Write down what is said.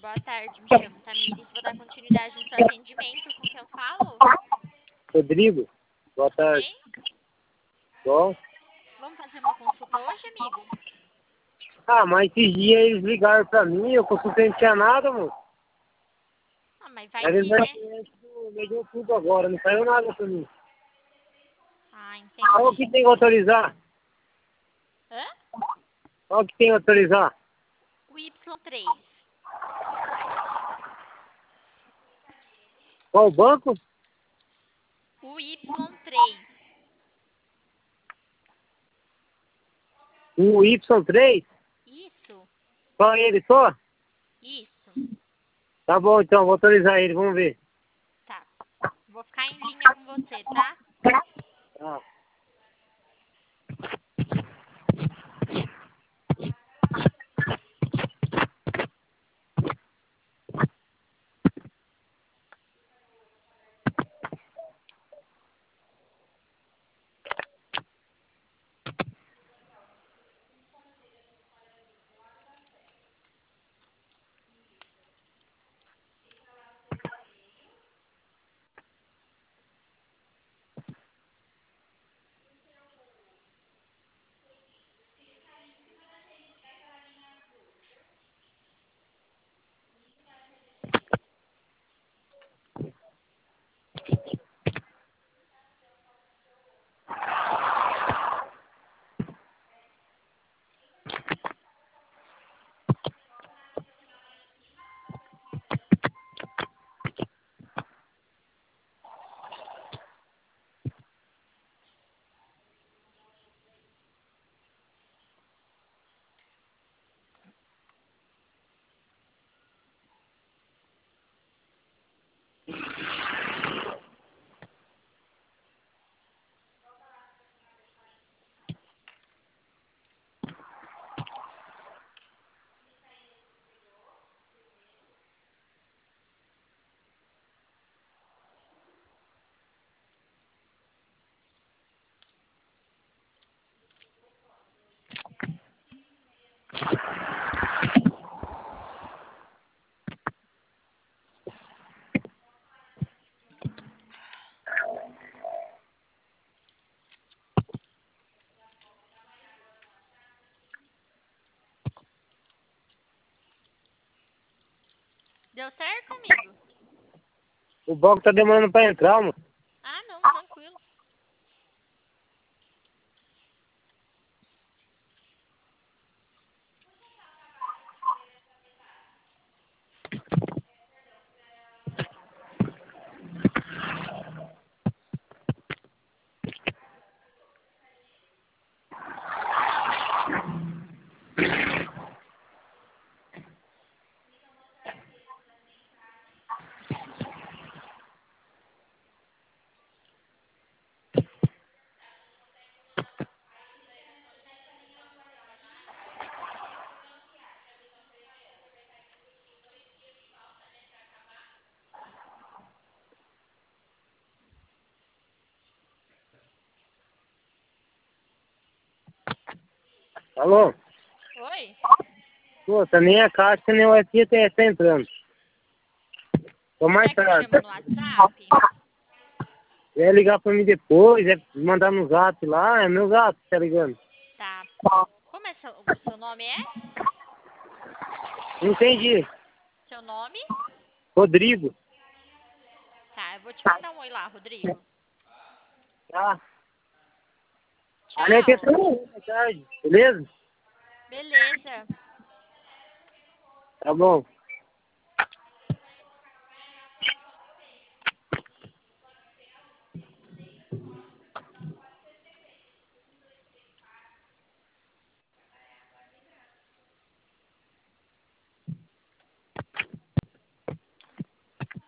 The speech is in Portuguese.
Boa tarde, me chamo Tamires. Vou dar continuidade no seu atendimento. Com quem eu falo? Rodrigo, boa tarde. Sim? Bom? Vamos fazer uma consulta hoje, amigo? Ah, mas esses dias eles ligaram pra mim, eu consultei, não tinha nada, mano. Ah, mas vai Eles que, vai né? mês de outubro agora, não saiu nada pra mim. Ah, Qual que entendi. tem que autorizar? Hã? Qual que tem que autorizar? O Y3. Qual banco? O Y3. O Y3? Isso, Só ele só? isso. Tá bom então, vou autorizar ele, vamos ver. Tá. Vou ficar em linha com você, tá? Tá. Deu certo, amigo? O banco tá demorando pra entrar, mano. Ah, não, tranquilo. Alô? Oi? Pô, tá nem a caixa, nem o FI tá entrando. Tô Você mais quer que eu chame tarde. no WhatsApp? É ligar pra mim depois, é mandar no zap lá, é meu zap, tá ligando? Tá. Como é seu nome é? Entendi. Seu nome? Rodrigo. Tá, eu vou te mandar um oi lá, Rodrigo. Tá. A net Tchau. entrou mais tarde, beleza? Beleza. Tá bom.